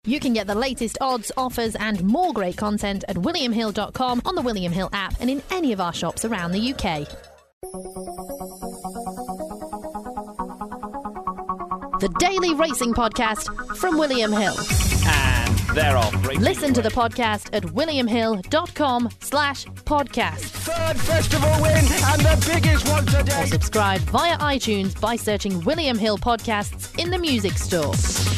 You can get the latest odds, offers and more great content at williamhill.com, on the William Hill app and in any of our shops around the UK. The Daily Racing Podcast from William Hill. And they're off. Listen to the podcast at williamhill.com/podcast. Third festival win and the biggest one today. Or subscribe via iTunes by searching William Hill Podcasts in the music store.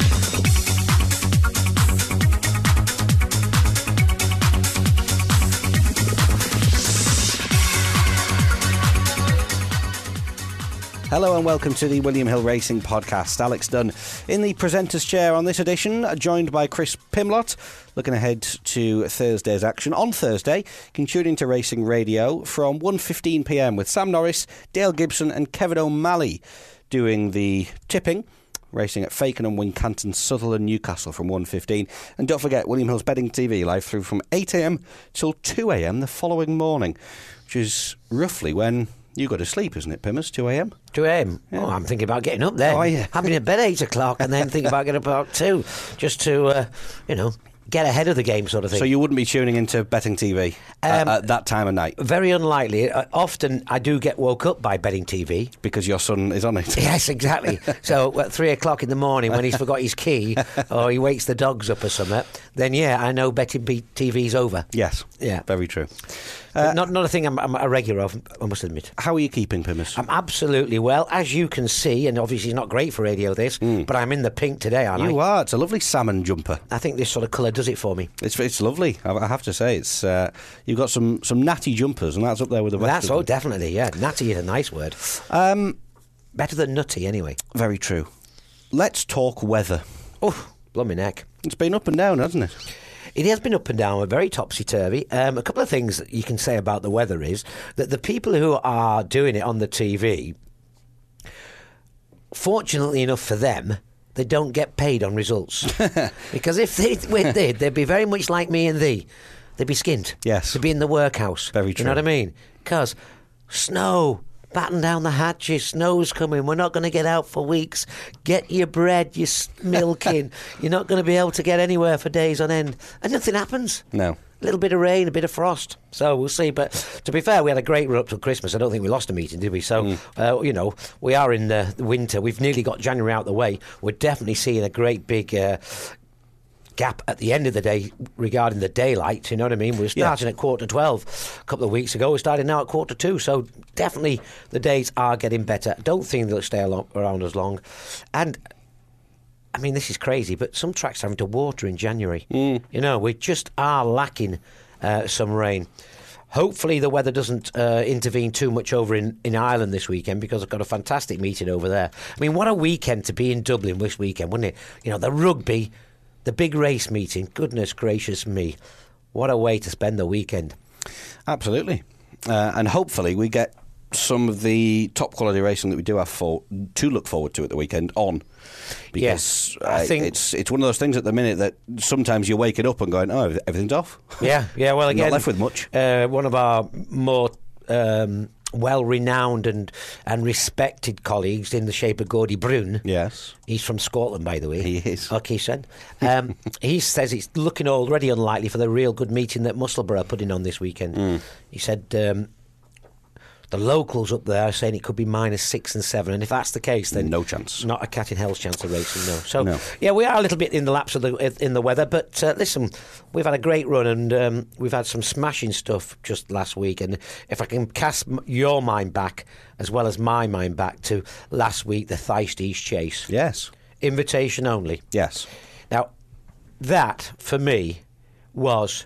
Hello and welcome to the William Hill Racing Podcast. Alex Dunn in the presenter's chair on this edition, joined by Chris Pimlott, looking ahead to Thursday's action. On Thursday, you can tune into Racing Radio from 1:15pm with Sam Norris, Dale Gibson and Kevin O'Malley doing the tipping. Racing at Fakenham, Wincanton, Sutherland, Newcastle from 1:15. And don't forget, William Hill's Betting TV live through from 8am till 2am the following morning, which is roughly when you go to sleep, isn't it, Pimmers? 2am? 2am? Yeah. Oh, I'm thinking about getting up then. Oh, yeah. Having a bed 8 o'clock and then thinking about getting up about 2, just to, get ahead of the game sort of thing. So you wouldn't be tuning into Betting TV at that time of night? Very unlikely. Often I do get woke up by Betting TV. Because your son is on it? Yes, exactly. So at 3 o'clock in the morning when he's forgot his key or he wakes the dogs up or something, then I know Betting TV's over. Yes. Yeah. Very true. Not a thing I'm a regular of, I must admit. How are you keeping, Pimmers? I'm absolutely well. As you can see, and obviously it's not great for radio this, but I'm in the pink today, aren't I? You are. It's a lovely salmon jumper. I think this sort of colour does it for me. It's lovely, I have to say. It's you've got some natty jumpers, and that's up there with the rest of them. Definitely, yeah. Natty is a nice word. Better than nutty, anyway. Very true. Let's talk weather. Oh, blooming heck. It's been up and down, hasn't it? It has been up and down, very topsy-turvy. A couple of things that you can say about the weather is that the people who are doing it on the TV, fortunately enough for them, they don't get paid on results. Because if they did, they'd be very much like me and thee. They'd be skint. Yes. They'd be in the workhouse. Very true. You know what I mean? Because snow... Batten down the hatches, snow's coming, we're not going to get out for weeks. Get your bread, your milk in. You're not going to be able to get anywhere for days on end. And nothing happens. No. A little bit of rain, a bit of frost. So we'll see. But to be fair, we had a great run up till Christmas. I don't think we lost a meeting, did we? So, we are in the winter. We've nearly got January out the way. We're definitely seeing a great big... gap at the end of the day regarding the daylight, you know what I mean? We were starting at 11:45 a couple of weeks ago. We're starting now at 1:45, so definitely the days are getting better. I don't think they'll stay around as long. And, I mean, this is crazy, but some tracks are having to water in January. You know, we just are lacking some rain. Hopefully the weather doesn't intervene too much over in Ireland this weekend, because I've got a fantastic meeting over there. I mean, what a weekend to be in Dublin this weekend, wouldn't it? You know, the rugby... The big race meeting, goodness gracious me. What a way to spend the weekend. Absolutely. And hopefully we get some of the top quality racing that we do have to look forward to at the weekend on. Because I think it's one of those things at the minute that sometimes you're waking up and going, oh, everything's off. Yeah, well, again... Not left with much. One of our more... well-renowned and respected colleagues in the shape of Gordy Brune. Yes. He's from Scotland, by the way. He is. Okay, son. He says it's looking already unlikely for the real good meeting that Musselburgh are putting on this weekend. He said the locals up there are saying it could be -6 and 7, and if that's the case, then no chance. Not a cat in hell's chance of racing. No. So no. Yeah, we are a little bit in the lapse of in the weather, but listen, we've had a great run, and we've had some smashing stuff just last week. And if I can cast your mind back as well as my mind back to last week, the Thyestes Chase. Yes. Invitation only. Yes. Now, that for me was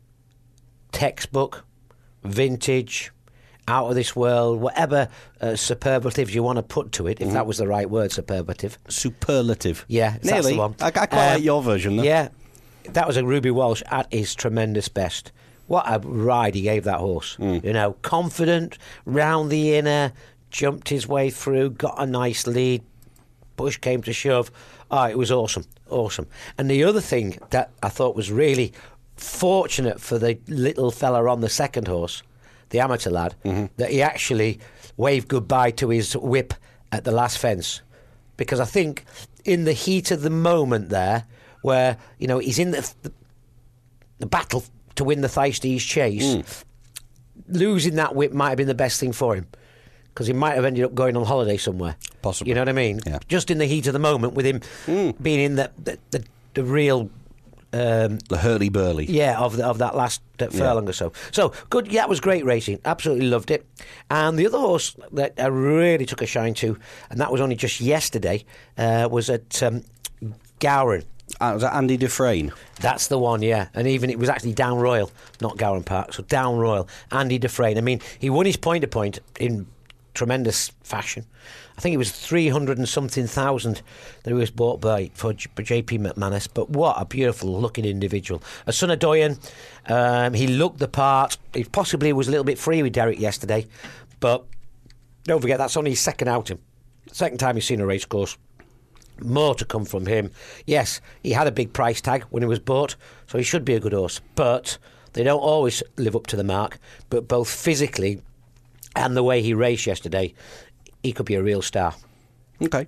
textbook, vintage, out of this world, whatever superlatives you want to put to it, if that was the right word, superlative. Yeah, nearly. That's the one. I quite like your version, though. Yeah, that was a Ruby Walsh at his tremendous best. What a ride he gave that horse. You know, confident, round the inner, jumped his way through, got a nice lead, push came to shove. Oh, it was awesome. And the other thing that I thought was really fortunate for the little fella on the second horse, the amateur lad, that he actually waved goodbye to his whip at the last fence. Because I think in the heat of the moment there, where, he's in the battle to win the Thyestes Chase. Losing that whip might have been the best thing for him, because he might have ended up going on holiday somewhere. Possibly. You know what I mean? Yeah. Just in the heat of the moment, with him being in the real... the hurly-burly. Yeah, of that last furlong or so. So, good, that was great racing. Absolutely loved it. And the other horse that I really took a shine to, and that was only just yesterday, was at Gowran. Was that Andy Dufresne? That's the one, yeah. And even it was actually Down Royal, not Gowran Park, so Down Royal. Andy Dufresne. I mean, he won his point-to-point in tremendous fashion. I think it was 300 and something thousand that he was bought for JP McManus. But what a beautiful looking individual. A son of Doyen. He looked the part. He possibly was a little bit free with Derek yesterday. But don't forget, that's only his second outing. Second time he's seen a racecourse. More to come from him. Yes, he had a big price tag when he was bought, so he should be a good horse. But they don't always live up to the mark. But both physically and the way he raced yesterday, he could be a real star. Okay.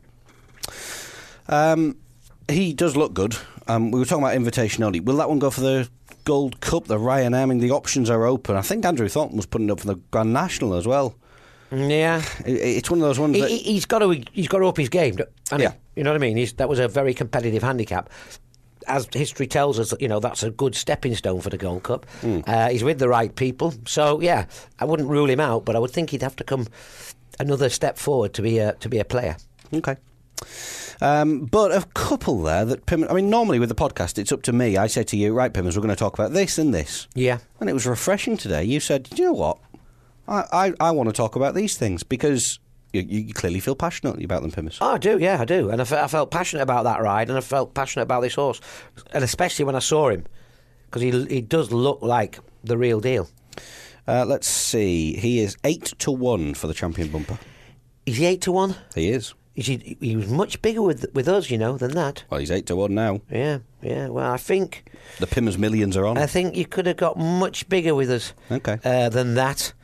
He does look good. We were talking about invitation only. Will that one go for the Gold Cup, the Ryan? I mean, the options are open. I think Andrew Thornton was putting it up for the Grand National as well. Yeah, it's one of those ones that he's got to up his game. Yeah, you know what I mean. That was a very competitive handicap. As history tells us, that's a good stepping stone for the Gold Cup. He's with the right people, so yeah, I wouldn't rule him out, but I would think he'd have to come another step forward to be a player. Okay. But a couple there that normally with the podcast it's up to me. I say to you, right, Pimmers, we're going to talk about this and this. Yeah. And it was refreshing today. You said, you know what? I want to talk about these things because you clearly feel passionately about them, Pimmers. Oh, I do, yeah, I do. And I felt passionate about that ride, and I felt passionate about this horse. And especially when I saw him, because he does look like the real deal. Let's see. He is 8-1 for the Champion Bumper. Is he 8-1? He is. He was much bigger with us, than that. Well, he's 8-1 now. Yeah. Well, I think the Pimmers millions are on. I think you could have got much bigger with us. Okay. Than that.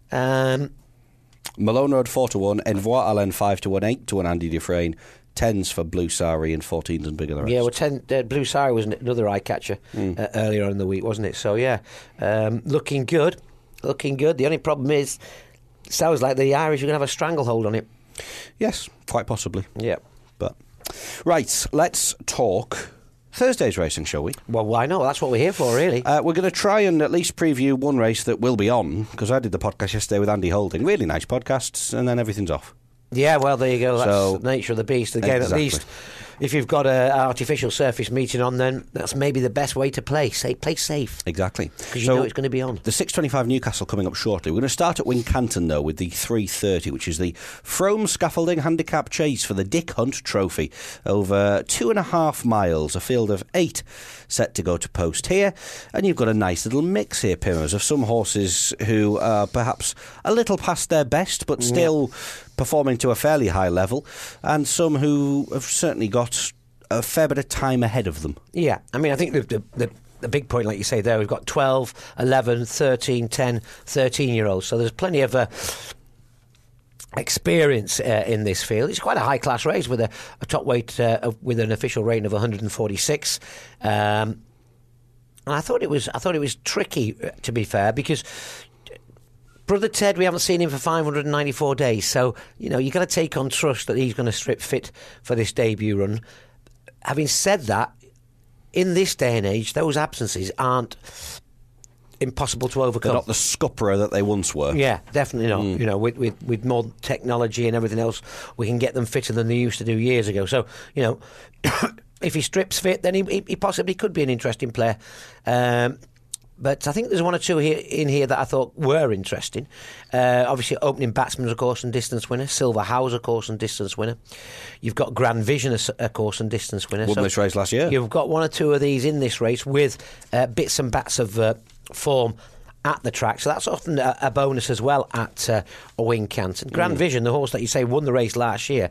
Malone Road 4-1, Envoi Allen 5-1, 8-1 Andy Dufresne, 10s for Blue Sari and 14s and bigger than the rest. Yeah, well, Blue Sari was another eye catcher earlier on in the week, wasn't it? So yeah, looking good. The only problem is, it sounds like the Irish are going to have a stranglehold on it. Yes, quite possibly. Yeah. But right, let's talk Thursday's racing, shall we? Well, why not? That's what we're here for, really. We're going to try and at least preview one race that will be on, because I did the podcast yesterday with Andy Holding. Really nice podcasts, and then everything's off. Yeah, well, there you go. That's So, the nature of the beast. Again, exactly. At least if you've got an artificial surface meeting on, then that's maybe the best way to play. Play safe. Exactly. Because you know it's going to be on. The 6:25 Newcastle coming up shortly. We're going to start at Wincanton, though, with the 3:30, which is the Frome Scaffolding Handicap Chase for the Dick Hunt Trophy. Over 2.5 miles, a field of 8 set to go to post here. And you've got a nice little mix here, Pimmers, of some horses who are perhaps a little past their best, but still performing to a fairly high level, and some who have certainly got a fair bit of time ahead of them. Yeah, I mean, I think the big point, like you say there, we've got 12, 11, 13, 10, 13-year-olds, so there's plenty of experience in this field. It's quite a high-class race with a top weight with an official rating of 146. And I thought it was tricky, to be fair, because Brother Ted, we haven't seen him for 594 days, so you've got to take on trust that he's going to strip fit for this debut run. Having said that, in this day and age, those absences aren't impossible to overcome. They're not the scupperer that they once were. Yeah, definitely not. With more technology and everything else, we can get them fitter than they used to do years ago. So, if he strips fit, then he possibly could be an interesting player. But I think there's one or two in here that I thought were interesting. Obviously, opening batsman, of course, and distance winner. Silver House, of course, and distance winner. You've got Grand Vision, of course, and distance winner. Won this race last year. You've got one or two of these in this race with bits and bats of form at the track. So that's often a bonus as well at Wincanton. Grand Vision, the horse that you say won the race last year,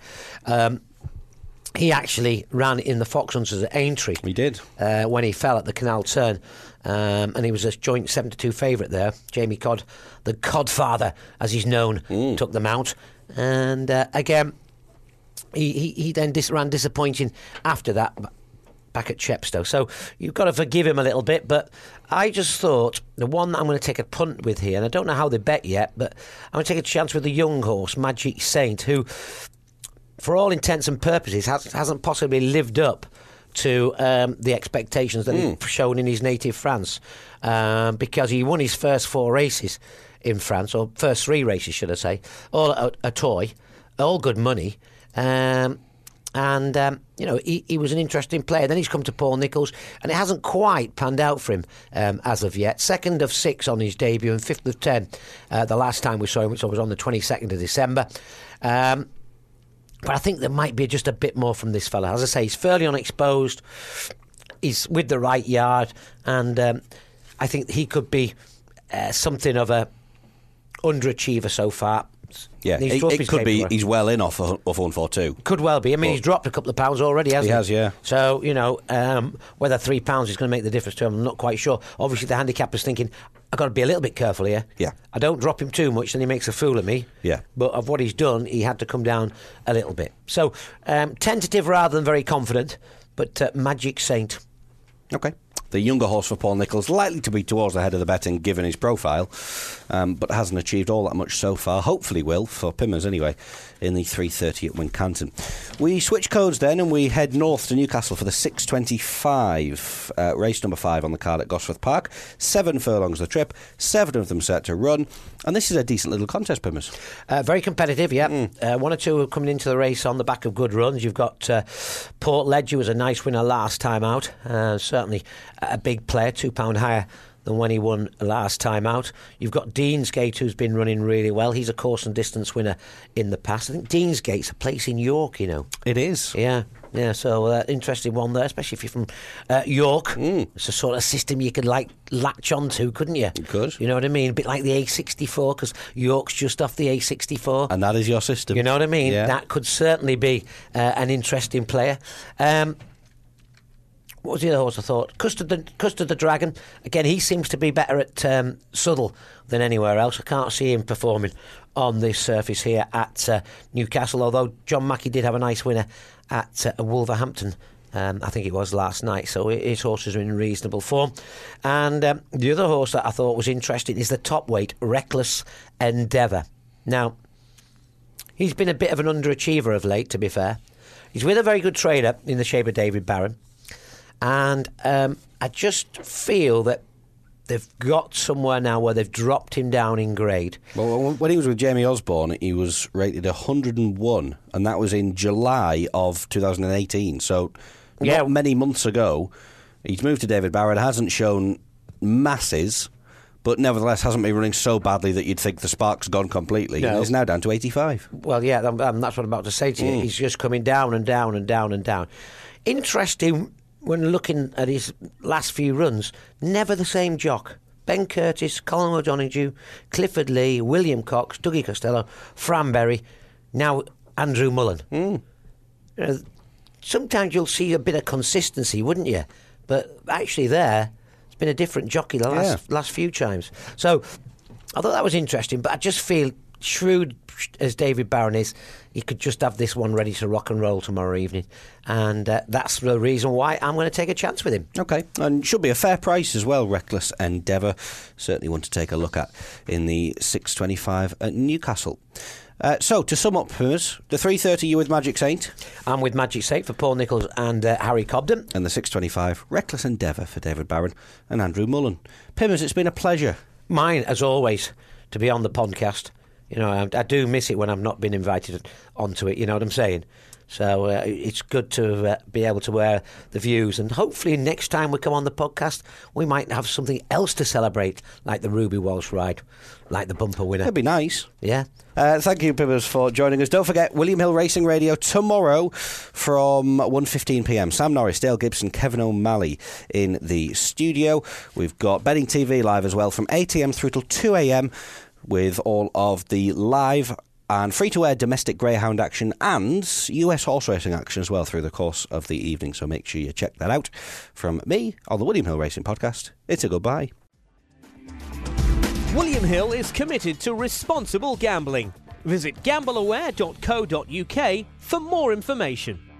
he actually ran in the Fox Hunters at Aintree. He did. When he fell at the Canal Turn. And he was a joint 7-2 favourite there. Jamie Codd, the Codfather, as he's known, took them out. And again, he then ran disappointing after that. back at Chepstow. So you've got to forgive him a little bit, but I just thought the one that I'm going to take a punt with here, and I don't know how they bet yet, but I'm going to take a chance with the young horse, Magic Saint, who, for all intents and purposes, hasn't possibly lived up to the expectations that he's shown in his native France, because he won his first 4 races in France, or first 3 races, should I say, all at a toy, all good money. He was an interesting player. Then he's come to Paul Nicholls, and it hasn't quite panned out for him as of yet. 2nd of 6 on his debut and 5th of 10 the last time we saw him, which was on the 22nd of December. But I think there might be just a bit more from this fella. As I say, he's fairly unexposed. He's with the right yard, and I think he could be something of a underachiever so far. Yeah, it could be. He's well in off 142. Could well be. I mean, he's dropped a couple of pounds already, hasn't he? He has, yeah. So, whether £3 is going to make the difference to him, I'm not quite sure. Obviously, the handicapper's thinking, I've got to be a little bit careful here. Yeah. I don't drop him too much, then he makes a fool of me. Yeah. But of what he's done, he had to come down a little bit. So, tentative rather than very confident, but Magic Saint. Okay. The younger horse for Paul Nicholls, likely to be towards the head of the betting given his profile, but hasn't achieved all that much so far. Hopefully will, for Pimmers anyway, in the 3:30 at Wincanton. We switch codes then and we head north to Newcastle for the 6:25 race number 5 on the card at Gosforth Park. 7 furlongs the trip, 7 of them set to run, and this is a decent little contest, Pimmers. Very competitive, yeah. 1 or 2 are coming into the race on the back of good runs. You've got Portledge, who was a nice winner last time out, certainly a big player, £2 higher than when he won last time out. You've got Deansgate, who's been running really well. He's a course and distance winner in the past. I think Deansgate's a place in York, you know. It is. Yeah, so interesting one there, especially if you're from York. It's a sort of system you could latch onto, couldn't you? You could. You know what I mean? A bit like the A64, because York's just off the A64. And that is your system. You know what I mean? Yeah. That could certainly be an interesting player. What was the other horse I thought? Custard the Dragon. Again, he seems to be better at Southwell than anywhere else. I can't see him performing on this surface here at Newcastle, although John Mackey did have a nice winner at Wolverhampton, I think it was last night, so his horses are in reasonable form. And the other horse that I thought was interesting is the top weight, Reckless Endeavour. Now, he's been a bit of an underachiever of late, to be fair. He's with a very good trainer in the shape of David Barron. And I just feel that they've got somewhere now where they've dropped him down in grade. Well, when he was with Jamie Osborne, he was rated 101, and that was in July of 2018. So not many months ago. He's moved to David Barron, hasn't shown masses, but nevertheless hasn't been running so badly that you'd think the spark's gone completely. No. He's now down to 85. Well, yeah, that's what I'm about to say to you. He's just coming down and down and down and down. Interesting. When looking at his last few runs, never the same jock. Ben Curtis, Colin O'Donoghue, Clifford Lee, William Cox, Dougie Costello, Fran Berry, now Andrew Mullen. You know, sometimes you'll see a bit of consistency, wouldn't you? But actually it's been a different jockey the last few times. So I thought that was interesting, but I just feel shrewd as David Barron is, he could just have this one ready to rock and roll tomorrow evening, and that's the reason why I'm going to take a chance with him. Okay, and should be a fair price as well, Reckless Endeavour. Certainly one to take a look at in the 6:25 at Newcastle. So, to sum up, Pimmers, the 3:30 you with Magic Saint? I'm with Magic Saint for Paul Nicholls and Harry Cobden. And the 6:25, Reckless Endeavour for David Barron and Andrew Mullen. Pimmers, it's been a pleasure. Mine, as always, to be on the podcast. You know, I do miss it when I've not been invited onto it, you know what I'm saying? So it's good to be able to wear the views, and hopefully next time we come on the podcast we might have something else to celebrate, like the Ruby Walsh ride, like the bumper winner. That'd be nice. Yeah. Thank you, Pimmers, for joining us. Don't forget, William Hill Racing Radio tomorrow from 1:15pm. Sam Norris, Dale Gibson, Kevin O'Malley in the studio. We've got Betting TV live as well from 8am through till 2am, with all of the live and free-to-air domestic greyhound action and US horse racing action as well through the course of the evening. So make sure you check that out. From me on the William Hill Racing Podcast, it's a goodbye. William Hill is committed to responsible gambling. Visit gambleaware.co.uk for more information.